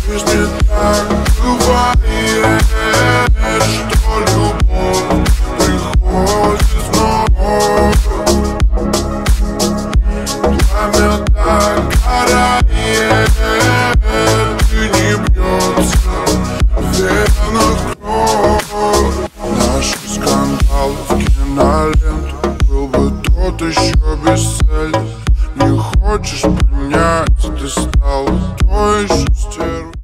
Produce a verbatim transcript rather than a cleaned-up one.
Лишь не так бывает, что любовь приходит снова. Пламя так горает, и не бьется в венах кровь. Наши скандалы в киноленту, был бы тот еще без цели. Не хочешь понять, ты стала той же стервой.